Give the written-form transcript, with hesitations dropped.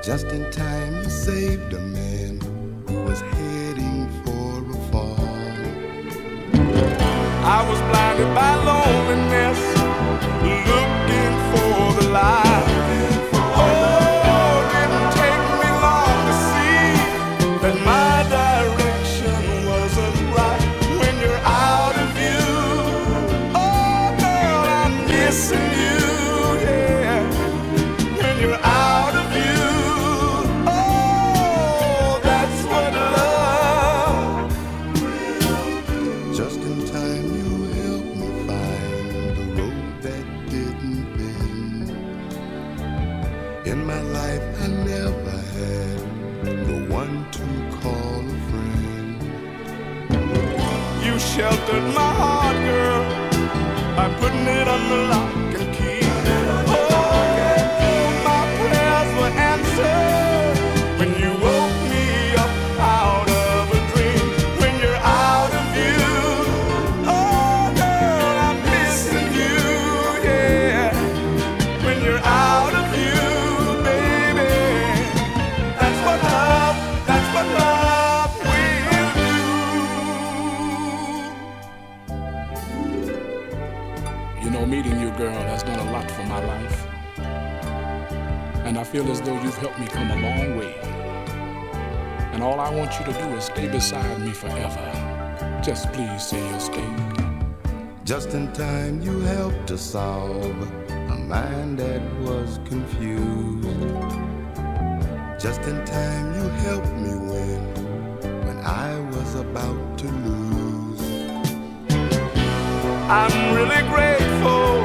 Just in time you saved a man who was heading for a fall. I was blinded by loneliness, looking for the light. Oh, didn't take me long to see that my direction wasn't right. When you're out of view, oh girl, I'm missing you, yeah. When you're out of view, oh, that's what love. Just in time you helped me find the road that didn't bend. In my life I never had no one to call a friend. You sheltered my heart, girl, by putting it under lock and key. Oh, my prayers were answered when you woke me up out of a dream. When you're out of view, oh girl, I'm missing you, yeah. When you're out of view, baby, that's what love will do. You know, meeting you, girl, has done a lot for my life. And I feel as though you've helped me come a long way. And all I want you to do is stay beside me forever. Just please say you'll stay. Just in time you helped to solve a mind that was confused. Just in time you helped me win when I was about to lose. I'm really grateful